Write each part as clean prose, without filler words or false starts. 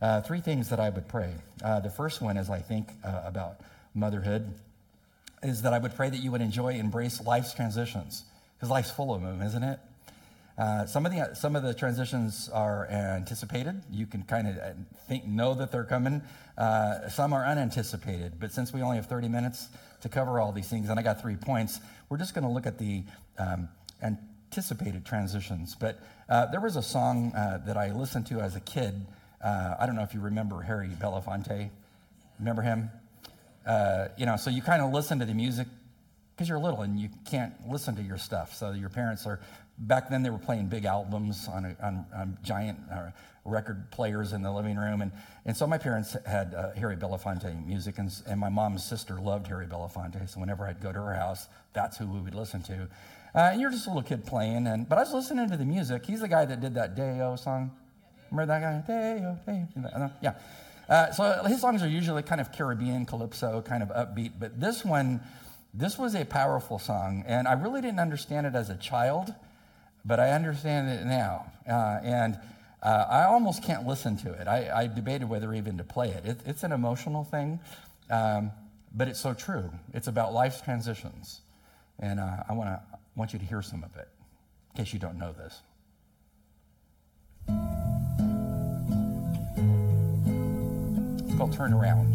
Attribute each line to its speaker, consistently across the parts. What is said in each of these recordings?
Speaker 1: Three things that I would pray. The first one, as I think about motherhood, is that I would pray that you would embrace life's transitions, because life's full of them, isn't it? Some of the transitions are anticipated. You can kind of know that they're coming. Some are unanticipated. But since we only have 30 minutes to cover all these things, and I got 3 points, we're just going to look at the anticipated transitions. But there was a song that I listened to as a kid. I don't know if you remember Harry Belafonte. Remember him? So you kind of listen to the music because you're little and you can't listen to your stuff. So your parents are, back then they were playing big albums on giant record players in the living room. And so my parents had Harry Belafonte music, and my mom's sister loved Harry Belafonte. So whenever I'd go to her house, that's who we would listen to. And you're just a little kid playing, but I was listening to the music. He's the guy that did that Day-O song. Remember that guy? Day-O, Day-O. Yeah. So his songs are usually kind of Caribbean, calypso, kind of upbeat. But this was a powerful song. And I really didn't understand it as a child, but I understand it now. And I almost can't listen to it. I debated whether even to play it. It's an emotional thing, but it's so true. It's about life's transitions. And I want you to hear some of it, in case you don't know this. It's called Turn Around.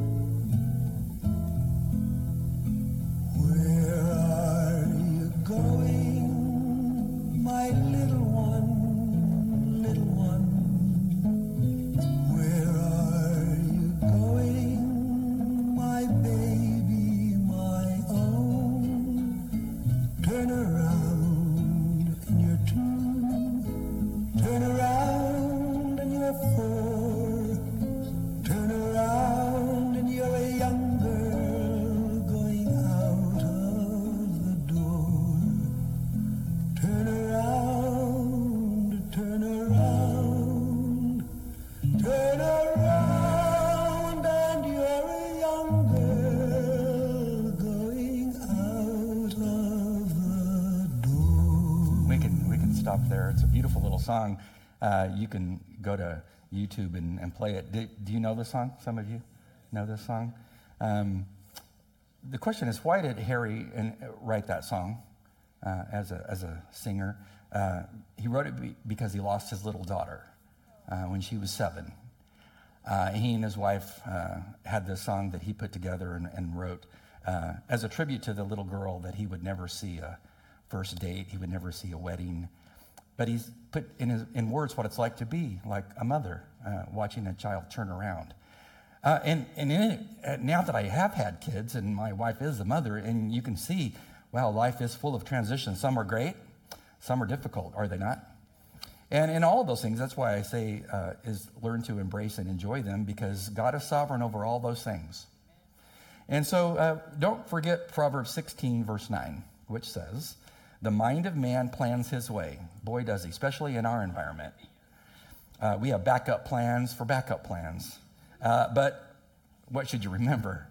Speaker 2: Where are you going, my little one, little one? Where are you going, my baby, my own? Turn around in your two, turn around in your four, turn around and you're a young girl going out of the door. Turn around, turn around, turn around and you're a young girl going out of the door.
Speaker 1: We can stop there. It's a beautiful little song. You can go to YouTube and play it. Do you know this song? Some of you know this song? The question is, why did Harry write that song as a singer? He wrote it because he lost his little daughter when she was 7. He and his wife had this song that he put together and wrote as a tribute to the little girl that he would never see a first date, he would never see a wedding. But he's put in words what it's like to be like a mother watching a child turn around. And in it, now that I have had kids and my wife is the mother, and you can see, wow, life is full of transitions. Some are great, some are difficult, are they not? And in all of those things, that's why I say is learn to embrace and enjoy them, because God is sovereign over all those things. And so don't forget Proverbs 16, verse 9, which says, the mind of man plans his way. Boy, does he, especially in our environment. We have backup plans for backup plans. But what should you remember?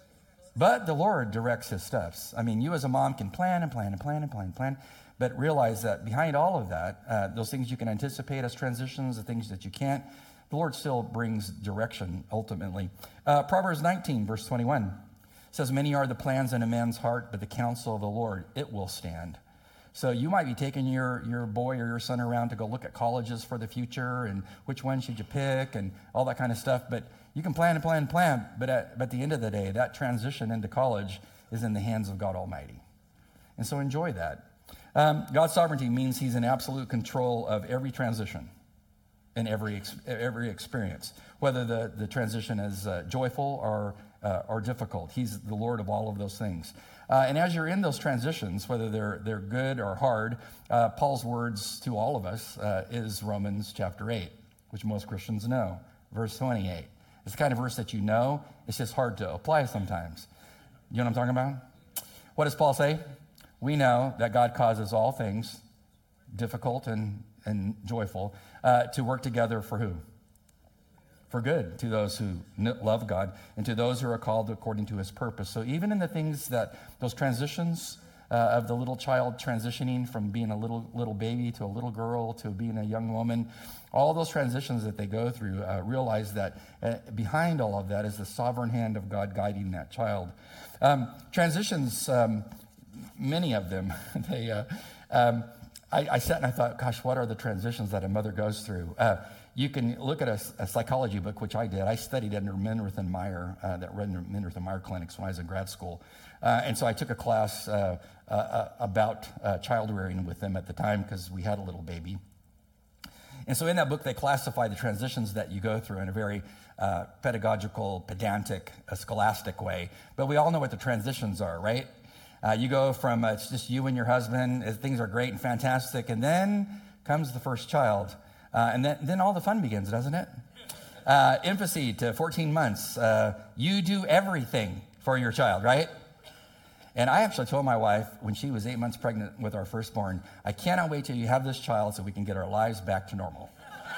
Speaker 1: But the Lord directs his steps. I mean, you as a mom can plan and plan and plan and plan and plan, but realize that behind all of that, those things you can anticipate as transitions, the things that you can't, the Lord still brings direction ultimately. Proverbs 19, verse 21 says, many are the plans in a man's heart, but the counsel of the Lord, it will stand. So you might be taking your boy or your son around to go look at colleges for the future and which one should you pick and all that kind of stuff. But you can plan and plan and plan. But at the end of the day, that transition into college is in the hands of God Almighty. And so enjoy that. God's sovereignty means he's in absolute control of every transition and every experience, whether the transition is joyful or difficult. He's the Lord of all of those things. And as you're in those transitions, whether they're good or hard, Paul's words to all of us is Romans chapter 8, which most Christians know, verse 28. It's the kind of verse that you know, it's just hard to apply sometimes. You know what I'm talking about? What does Paul say? We know that God causes all things, difficult and joyful, to work together for who? For good, to those who love God and to those who are called according to his purpose. So even in the things those transitions, of the little child transitioning from being a little baby to a little girl to being a young woman. All those transitions that they go through, realize that behind all of that is the sovereign hand of God guiding that child. Transitions, many of them, I sat and I thought, gosh, what are the transitions that a mother goes through? You can look at a psychology book, which I did. I studied under Minirth and Meyer, that read in Minirth and Meyer clinics when I was in grad school. And so I took a class about child rearing with them at the time because we had a little baby. And so in that book, they classify the transitions that you go through in a very pedagogical, pedantic, scholastic way. But we all know what the transitions are, right? You go from it's just you and your husband, things are great and fantastic, and then comes the first child. And then all the fun begins, doesn't it? Infancy to 14 months. You do everything for your child, right? And I actually told my wife when she was 8 months pregnant with our firstborn, I cannot wait till you have this child so we can get our lives back to normal.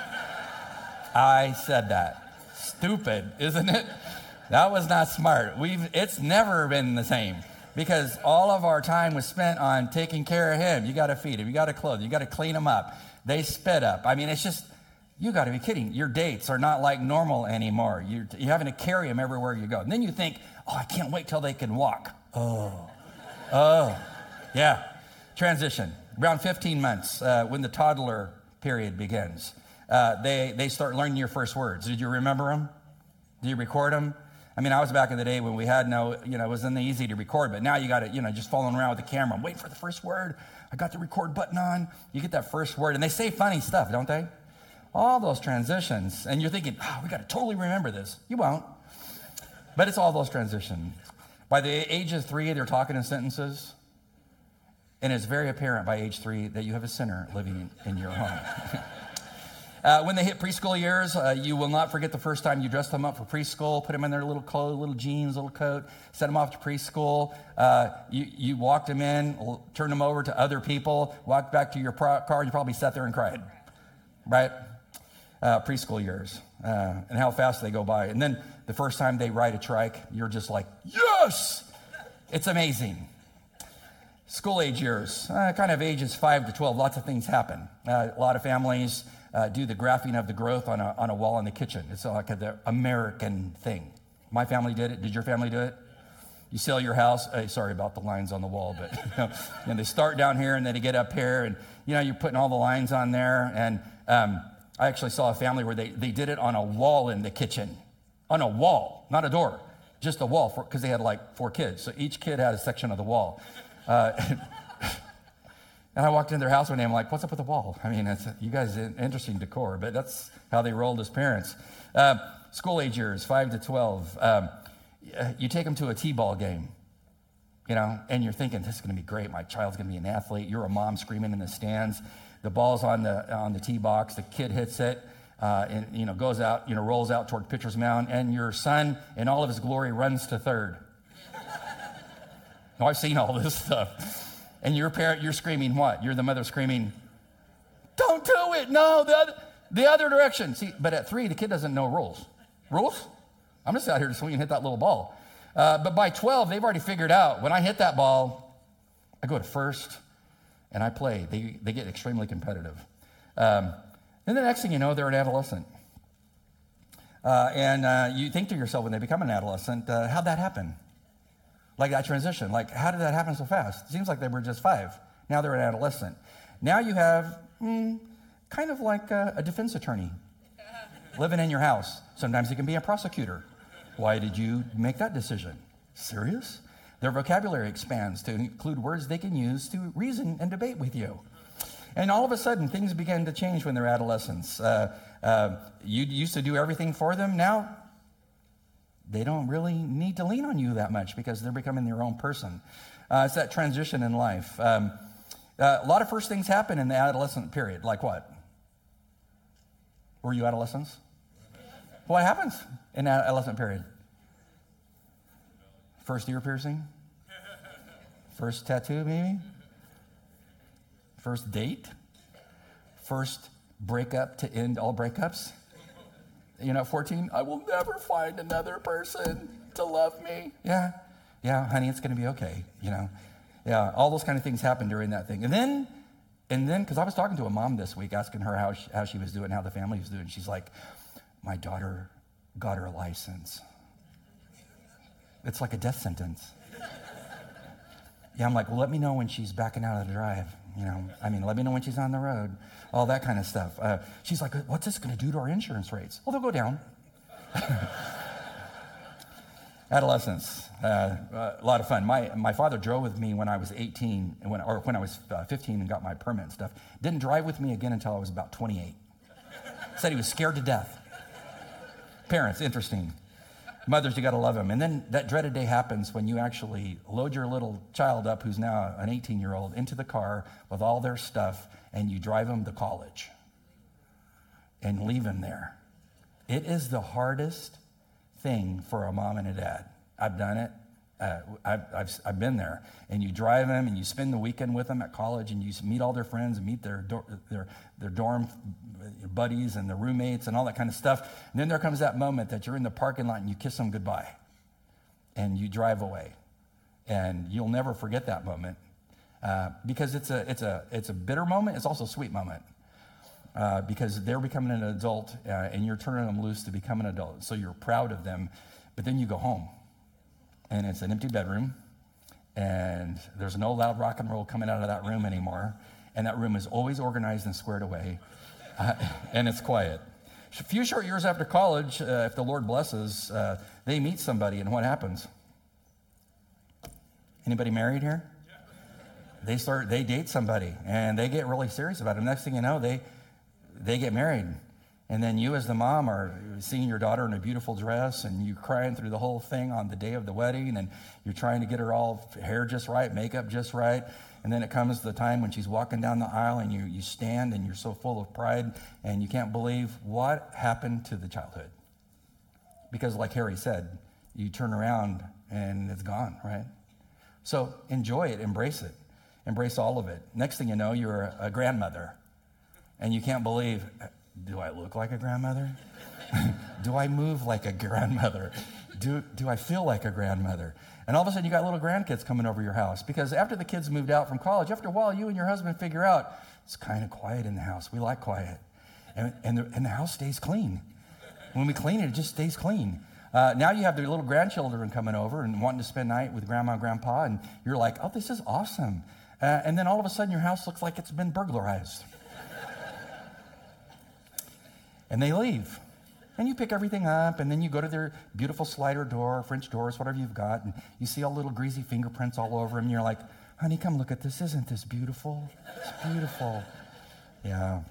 Speaker 1: I said that. Stupid, isn't it? That was not smart. It's never been the same because all of our time was spent on taking care of him. You got to feed him. You got to clothe him. You got to clean him up. They spit up. I mean, it's just, you got to be kidding. Your dates are not like normal anymore. You're having to carry them everywhere you go. And then you think, oh, I can't wait till they can walk. Oh, yeah. Transition. Around 15 months, when the toddler period begins, they start learning your first words. Did you remember them? Did you record them? I mean, I was back in the day when we had it wasn't easy to record, but now you got to, just following around with the camera. I'm waiting for the first word. I got the record button on. You get that first word, and they say funny stuff, don't they? All those transitions, and you're thinking, we got to totally remember this. You won't. But it's all those transitions. By the age of 3, they're talking in sentences, and it's very apparent by age 3 that you have a sinner living in your home. When they hit preschool years, you will not forget the first time you dressed them up for preschool, put them in their little clothes, little jeans, little coat, sent them off to preschool. You walked them in, turned them over to other people, walked back to your car, and you probably sat there and cried, right? Preschool years, and how fast they go by. And then the first time they ride a trike, you're just like, yes! It's amazing. School age years, kind of ages 5 to 12, lots of things happen. A lot of families do the graphing of the growth on a wall in the kitchen. It's like the American thing. My family did it. Did your family do it? You sell your house. Sorry about the lines on the wall, but and they start down here and then they get up here, and you're putting all the lines on there. And I actually saw a family where they did it on a wall in the kitchen, on a wall, not a door, just a wall, because they had like 4 kids. So each kid had a section of the wall. And I walked into their house one day, I'm like, what's up with the wall? I mean, you guys, interesting decor, but that's how they rolled as parents. School age years, 5 to 12. You take them to a t-ball game, and you're thinking, this is going to be great. My child's going to be an athlete. You're a mom screaming in the stands. The ball's on the tee box. The kid hits it, and goes out, rolls out toward pitcher's mound, and your son, in all of his glory, runs to third. Now, I've seen all this stuff. And your parent, you're screaming what? You're the mother screaming, don't do it. No, the other direction. See, but at 3, the kid doesn't know rules. Rules? I'm just out here to swing and hit that little ball. But by 12, they've already figured out, when I hit that ball, I go to first and I play. They get extremely competitive. Then the next thing you know, they're an adolescent. And you think to yourself when they become an adolescent, how'd that happen? Like that transition. Like, how did that happen so fast? It seems like they were just 5. Now they're an adolescent. Now you have kind of like a defense attorney living in your house. Sometimes he can be a prosecutor. Why did you make that decision? Serious? Their vocabulary expands to include words they can use to reason and debate with you. And all of a sudden, things begin to change when they're adolescents. You used to do everything for them. Now, they don't really need to lean on you that much because they're becoming their own person. It's that transition in life. A lot of first things happen in the adolescent period. Like what? Were you adolescents? What happens in the adolescent period? First ear piercing? First tattoo, maybe? First date? First breakup to end all breakups? 14, I will never find another person to love me. Yeah, honey, it's going to be okay, Yeah, all those kind of things happen during that thing. And then, because I was talking to a mom this week, asking her how she was doing, how the family was doing. She's like, my daughter got her license. It's like a death sentence. Yeah, I'm like, well, let me know when she's backing out of the drive. Let me know when she's on the road. All that kind of stuff. She's like, what's this going to do to our insurance rates? Well, they'll go down. Adolescence, a lot of fun. My father drove with me when I was 18, when I was 15 and got my permit and stuff. Didn't drive with me again until I was about 28. Said he was scared to death. Parents, interesting. Mothers, you got to love them. And then that dreaded day happens when you actually load your little child up, who's now an 18-year-old, into the car with all their stuff, and you drive them to college and leave them there. It is the hardest thing for a mom and a dad. I've done it. I've been there. And you drive them, and you spend the weekend with them at college, and you meet all their friends, and meet their dorm buddies and their roommates and all that kind of stuff. And then there comes that moment that you're in the parking lot and you kiss them goodbye, and you drive away, and you'll never forget that moment because it's a bitter moment. It's also a sweet moment. Because they're becoming an adult and you're turning them loose to become an adult. So you're proud of them, but then you go home and it's an empty bedroom and there's no loud rock and roll coming out of that room anymore. And that room is always organized and squared away and it's quiet. A few short years after college, if the Lord blesses, they meet somebody, and what happens? Anybody married here? They date somebody and they get really serious about it. Next thing you know, they get married. And then you as the mom are seeing your daughter in a beautiful dress, and you crying through the whole thing on the day of the wedding, and you're trying to get her all hair just right, makeup just right. And then it comes the time when she's walking down the aisle, and you stand and you're so full of pride and you can't believe what happened to the childhood. Because like Harry said, you turn around and it's gone, right? So enjoy it, embrace it, embrace all of it. Next thing you know, you're a grandmother. And you can't believe, do I look like a grandmother? Do I move like a grandmother? Do I feel like a grandmother? And all of a sudden you got little grandkids coming over your house. Because after the kids moved out from college, after a while you and your husband figure out, it's kind of quiet in the house. We like quiet. And the house stays clean. When we clean it, it just stays clean. Now you have their little grandchildren coming over and wanting to spend night with grandma and grandpa. And you're like, oh, this is awesome. And then all of a sudden your house looks like it's been burglarized. And they leave. And you pick everything up, and then you go to their beautiful slider door, French doors, whatever you've got, and you see all little greasy fingerprints all over them, and you're like, honey, come look at this. Isn't this beautiful? It's beautiful. Yeah.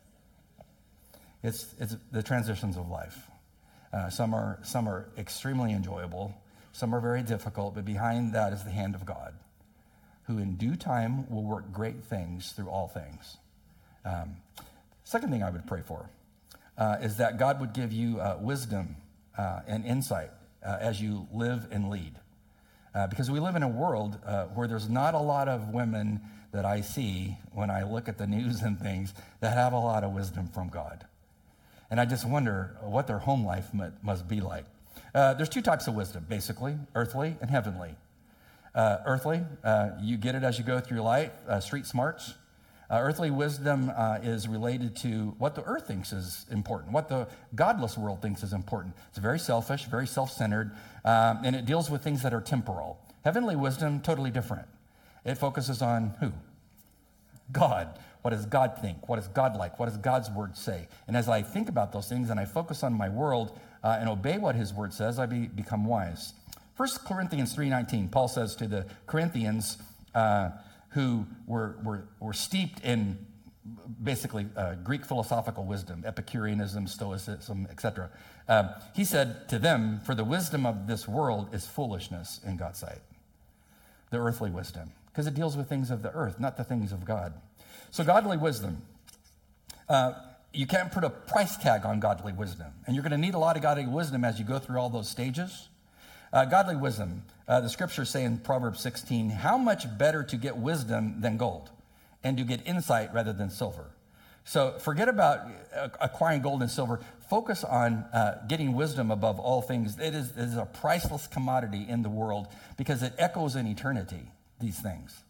Speaker 1: It's the transitions of life. Some are extremely enjoyable. Some are very difficult, but behind that is the hand of God, who in due time will work great things through all things. Second thing I would pray for is that God would give you wisdom and insight as you live and lead. Because we live in a world where there's not a lot of women that I see when I look at the news and things that have a lot of wisdom from God. And I just wonder what their home life must be like. There's two types of wisdom, basically, earthly and heavenly. Earthly, you get it as you go through life, street smarts. Earthly wisdom is related to what the earth thinks is important, what the godless world thinks is important. It's very selfish, very self-centered, and it deals with things that are temporal. Heavenly wisdom, totally different. It focuses on who? God. What does God think? What is God like? What does God's word say? And as I think about those things and I focus on my world and obey what his word says, I become wise. 1 Corinthians 3:19, Paul says to the Corinthians, who were steeped in basically Greek philosophical wisdom, Epicureanism, Stoicism, etc. He said to them, for the wisdom of this world is foolishness in God's sight. The earthly wisdom, because it deals with things of the earth, not the things of God. So godly wisdom, you can't put a price tag on godly wisdom. And you're going to need a lot of godly wisdom as you go through all those stages. Godly wisdom, the scriptures say in Proverbs 16, how much better to get wisdom than gold, and to get insight rather than silver. So forget about acquiring gold and silver. Focus on getting wisdom above all things. It is a priceless commodity in the world because it echoes in eternity, these things.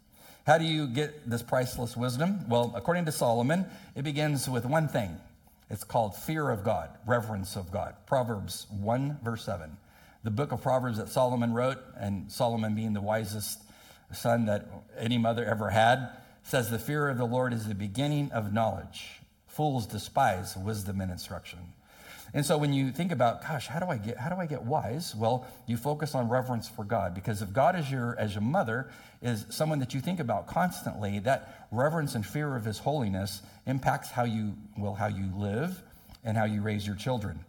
Speaker 1: How do you get this priceless wisdom? Well, according to Solomon, it begins with one thing. It's called fear of God, reverence of God. Proverbs 1, verse 7. The book of Proverbs that Solomon wrote, and Solomon being the wisest son that any mother ever had, says the fear of the Lord is the beginning of knowledge. Fools despise wisdom and instruction. And so when you think about, gosh, how do I get wise? Well, you focus on reverence for God, because if God as your mother is someone that you think about constantly, that reverence and fear of his holiness impacts how you live and how you raise your children.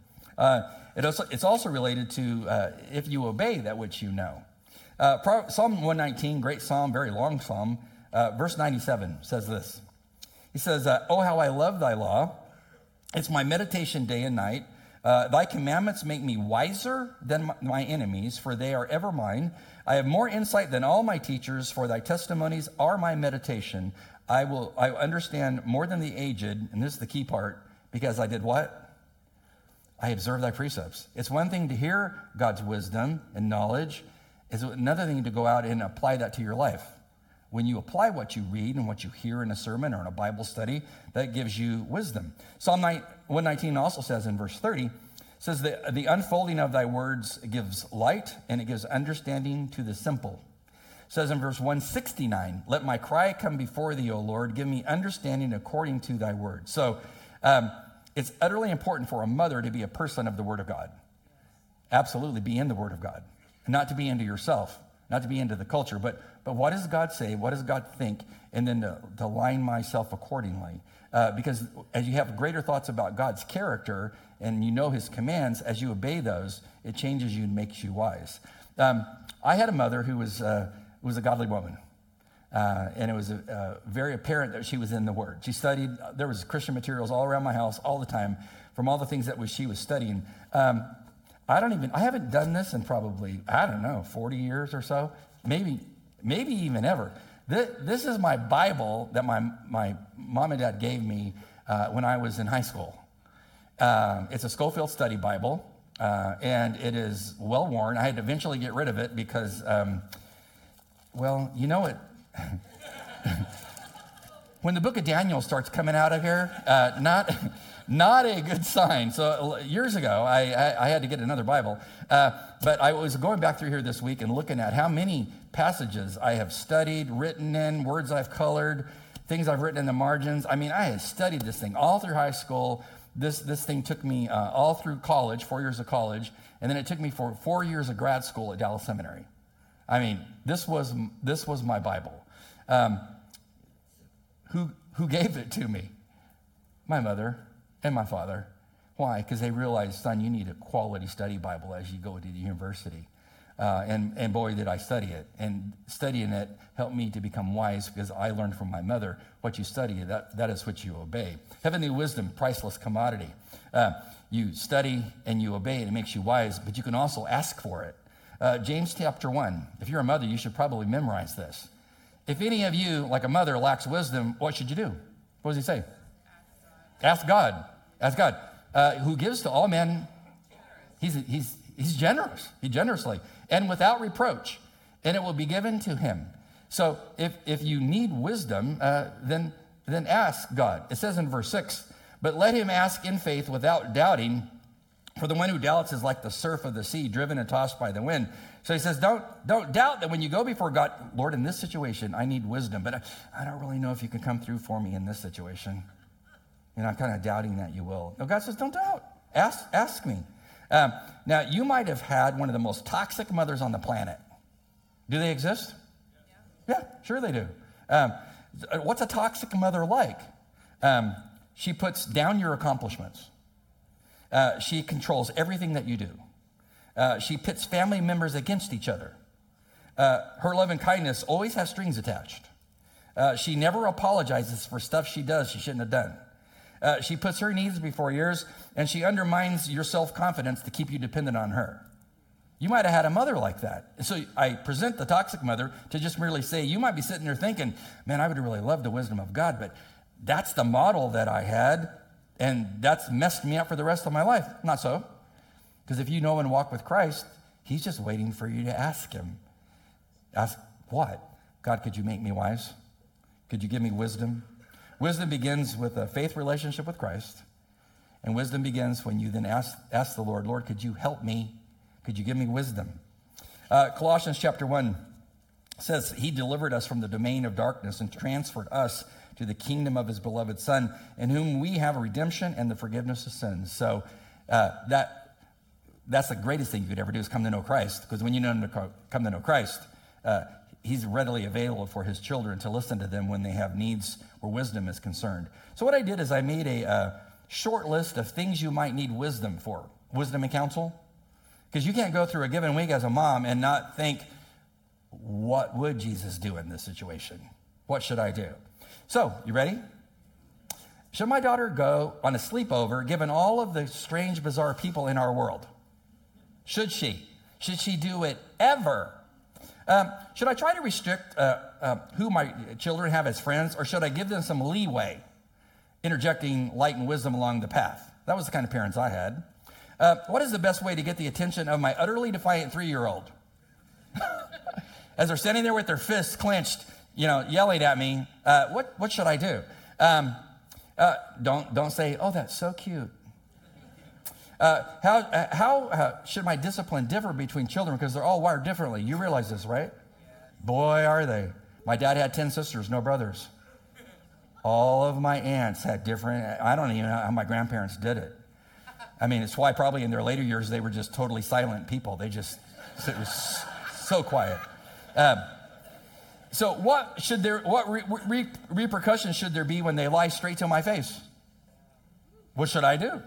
Speaker 1: It's also related to if you obey that which you know. Psalm 119, great psalm, very long psalm, verse 97 says this. He says, "Oh, how I love thy law. It's my meditation day and night. Thy commandments make me wiser than my enemies, for they are ever mine. I have more insight than all my teachers, for thy testimonies are my meditation. I understand more than the aged," and this is the key part, because I did what? I observe thy precepts. It's one thing to hear God's wisdom and knowledge. It's another thing to go out and apply that to your life. When you apply what you read and what you hear in a sermon or in a Bible study, that gives you wisdom. Psalm 119 also says in verse 30, says that the unfolding of thy words gives light and it gives understanding to the simple. It says in verse 169, "Let my cry come before thee, O Lord. Give me understanding according to thy word." So it's utterly important for a mother to be a person of the Word of God. Absolutely, be in the Word of God. Not to be into yourself, not to be into the culture, but what does God say? What does God think? And then to line myself accordingly. Because as you have greater thoughts about God's character and you know his commands, as you obey those, it changes you and makes you wise. I had a mother who was a godly woman. And it was very apparent that she was in the Word. She studied, there was Christian materials all around my house all the time from all the things that she was studying. I haven't done this in probably, 40 years or so, maybe even ever. This is my Bible that my mom and dad gave me when I was in high school. It's a Schofield Study Bible, and it is well worn. I had to eventually get rid of it because, it. When the book of Daniel starts coming out of here, not a good sign. So years ago, I had to get another Bible. But I was going back through here this week and looking at how many passages I have studied, written in, words I've colored, things I've written in the margins. I mean, I had studied this thing all through high school. This thing took me all through college, 4 years of college, and then it took me for 4 years of grad school at Dallas Seminary. I mean, this was my Bible. Who gave it to me? My mother and my father. Why? Because they realized, son, you need a quality study Bible as you go to the university. And boy, did I study it. And studying it helped me to become wise because I learned from my mother, what you study, that is what you obey. Heavenly wisdom, priceless commodity. You study and you obey and it makes you wise, but you can also ask for it. James chapter 1. If you're a mother, you should probably memorize this. If any of you, like a mother, lacks wisdom, what should you do? What does he say? Ask God. Ask God. Who gives to all men. He's generous. He generously. And without reproach. And it will be given to him. So if you need wisdom, then ask God. It says in verse 6, "But let him ask in faith without doubting. For the one who doubts is like the surf of the sea, driven and tossed by the wind." So he says, don't doubt that when you go before God, Lord, in this situation, I need wisdom, but I don't really know if you can come through for me in this situation. I'm kind of doubting that you will. No, God says, don't doubt. Ask me. Now, you might have had one of the most toxic mothers on the planet. Do they exist? Yeah, sure they do. What's a toxic mother like? She puts down your accomplishments. She controls everything that you do. She pits family members against each other. Her love and kindness always have strings attached. She never apologizes for stuff she does she shouldn't have done. She puts her needs before yours, and she undermines your self-confidence to keep you dependent on her. You might have had a mother like that. So I present the toxic mother to just merely say, you might be sitting there thinking, man, I would really love the wisdom of God, but that's the model that I had, and that's messed me up for the rest of my life. Not so. Because if you know and walk with Christ, he's just waiting for you to ask him. Ask what? God, could you make me wise? Could you give me wisdom? Wisdom begins with a faith relationship with Christ. And wisdom begins when you then ask the Lord, Lord, could you help me? Could you give me wisdom? Colossians chapter 1 says, he delivered us from the domain of darkness and transferred us to the kingdom of his beloved Son, in whom we have redemption and the forgiveness of sins. So that's the greatest thing you could ever do, is come to know Christ. Because when you come to know Christ, he's readily available for his children to listen to them when they have needs where wisdom is concerned. So what I did is I made a short list of things you might need wisdom for. Wisdom and counsel. Because you can't go through a given week as a mom and not think, what would Jesus do in this situation? What should I do? So, you ready? Should my daughter go on a sleepover given all of the strange, bizarre people in our world? Should she? Should she do it ever? Should I try to restrict who my children have as friends, or should I give them some leeway, interjecting light and wisdom along the path? That was the kind of parents I had. What is the best way to get the attention of my utterly defiant 3-year-old? As they're standing there with their fists clenched, yelling at me, what should I do? Don't say, oh, that's so cute. How should my discipline differ between children? Because they're all wired differently. You realize this, right? Boy, are they. My dad had 10 sisters, no brothers. All of my aunts had different, I don't even know how my grandparents did it. I mean, it's why probably in their later years, they were just totally silent people. It was so quiet. So what repercussions should there be when they lie straight to my face? What should I do?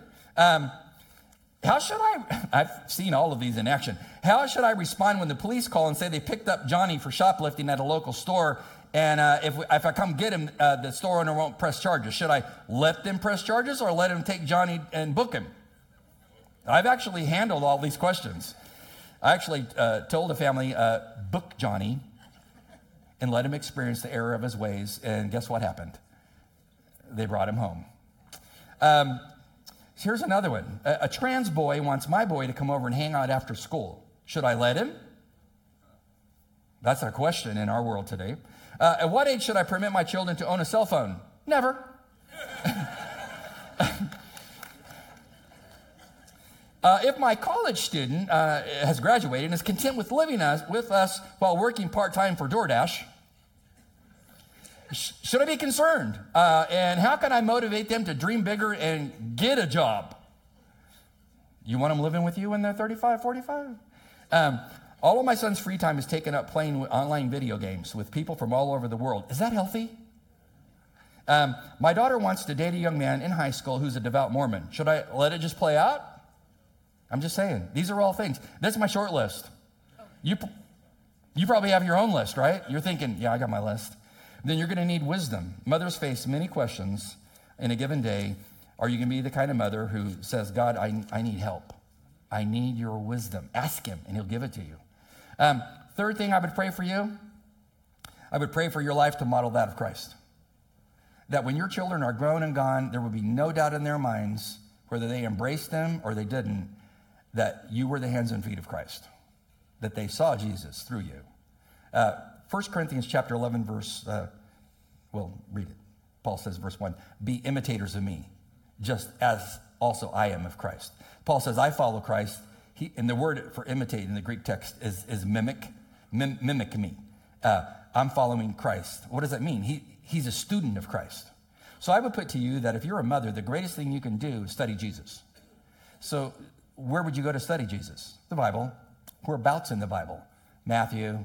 Speaker 1: I've seen all of these in action. How should I respond when the police call and say they picked up Johnny for shoplifting at a local store, and if I come get him, the store owner won't press charges? Should I let them press charges or let him take Johnny and book him? I've actually handled all these questions. I actually told the family, book Johnny and let him experience the error of his ways, and guess what happened? They brought him home. Here's another one. A trans boy wants my boy to come over and hang out after school. Should I let him? That's a question in our world today. At what age should I permit my children to own a cell phone? Never. If my college student has graduated and is content with living with us while working part-time for DoorDash, should I be concerned? And how can I motivate them to dream bigger and get a job? You want them living with you when they're 35, 45? All of my son's free time is taken up playing online video games with people from all over the world. Is that healthy? My daughter wants to date a young man in high school who's a devout Mormon. Should I let it just play out? I'm just saying. These are all things. That's my short list. You probably have your own list, right? You're thinking, yeah, I got my list. Then you're going to need wisdom. Mothers face many questions in a given day. Are you going to be the kind of mother who says, God, I need help. I need your wisdom. Ask him, and he'll give it to you. Third thing I would pray for you, I would pray for your life to model that of Christ. That when your children are grown and gone, there will be no doubt in their minds, whether they embraced them or they didn't, that you were the hands and feet of Christ, that they saw Jesus through you. 1 Corinthians chapter 11, read it. Paul says, verse 1, be imitators of me, just as also I am of Christ. Paul says, I follow Christ. And the word for imitate in the Greek text is mimic me. I'm following Christ. What does that mean? He's a student of Christ. So I would put to you that if you're a mother, the greatest thing you can do is study Jesus. So where would you go to study Jesus? The Bible. Whereabouts in the Bible? Matthew,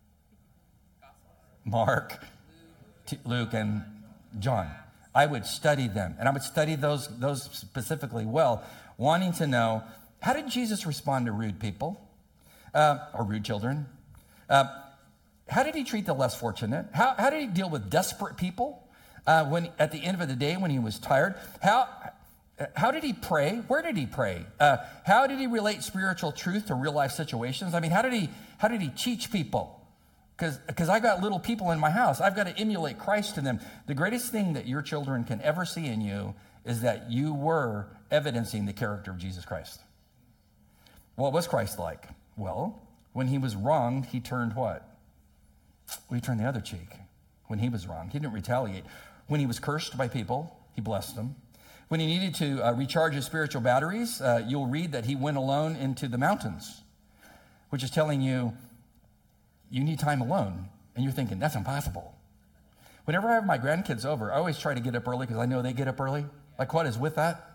Speaker 1: Mark, Luke, and John. I would study them, and I would study those specifically well, wanting to know, how did Jesus respond to rude people or rude children? How did he treat the less fortunate? How did he deal with desperate people when at the end of the day when he was tired? How did he pray? Where did he pray? How did he relate spiritual truth to real life situations? I mean, how did he teach people? Because I got little people in my house. I've got to emulate Christ to them. The greatest thing that your children can ever see in you is that you were evidencing the character of Jesus Christ. What was Christ like? Well, when he was wronged, he turned what? Well, he turned the other cheek. when he was wrong. He didn't retaliate. When he was cursed by people, he blessed them. When he needed to recharge his spiritual batteries, you'll read that he went alone into the mountains, which is telling you, you need time alone. And you're thinking, that's impossible. Whenever I have my grandkids over, I always try to get up early because I know they get up early. Like, what is with that?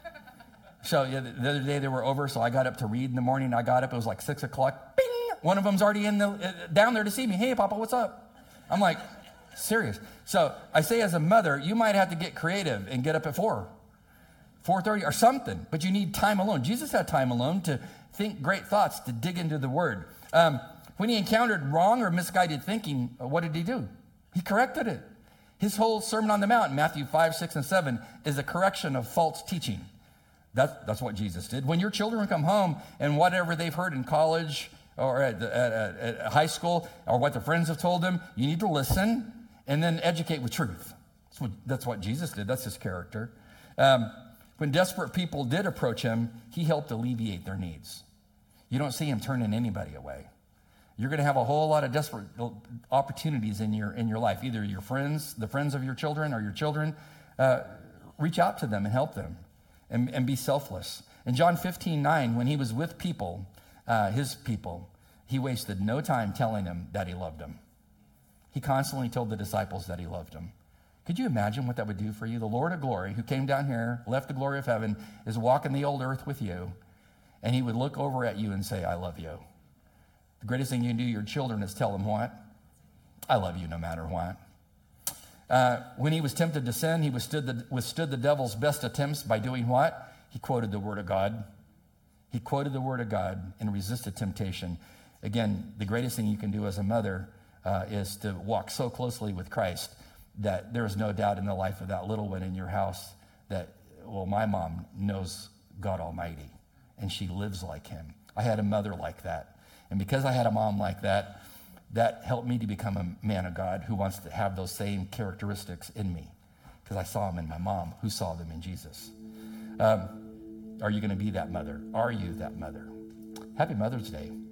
Speaker 1: So yeah, the other day they were over, so I got up to read in the morning. I got up, it was like 6 o'clock. Bing! One of them's already down there to see me. Hey, Papa, what's up? I'm like, serious. So I say as a mother, you might have to get creative and get up at 4:30 or something, but you need time alone. Jesus had time alone to think great thoughts, to dig into the word. When he encountered wrong or misguided thinking, what did he do? He corrected it. His whole Sermon on the Mount, Matthew 5, 6, and 7, is a correction of false teaching. That's what Jesus did. When your children come home and whatever they've heard in college or at high school or what their friends have told them, you need to listen and then educate with truth. That's what Jesus did. That's his character. When desperate people did approach him, he helped alleviate their needs. You don't see him turning anybody away. You're going to have a whole lot of desperate opportunities in your life, either your friends, the friends of your children, or your children. Reach out to them and help them. And be selfless. In John 15:9, when he was with people, his people, he wasted no time telling them that he loved them. He constantly told the disciples that he loved them. Could you imagine what that would do for you? The Lord of glory, who came down here, left the glory of heaven, is walking the old earth with you, and he would look over at you and say, I love you. The greatest thing you can do to your children is tell them what? I love you no matter what. When he was tempted to sin, he withstood the devil's best attempts by doing what? He quoted the Word of God. He quoted the Word of God and resisted temptation. Again, the greatest thing you can do as a mother is to walk so closely with Christ that there is no doubt in the life of that little one in your house that, well, my mom knows God Almighty, and she lives like him. I had a mother like that. And because I had a mom like that, that helped me to become a man of God who wants to have those same characteristics in me, because I saw them in my mom, who saw them in Jesus. Are you going to be that mother? Are you that mother? Happy Mother's Day.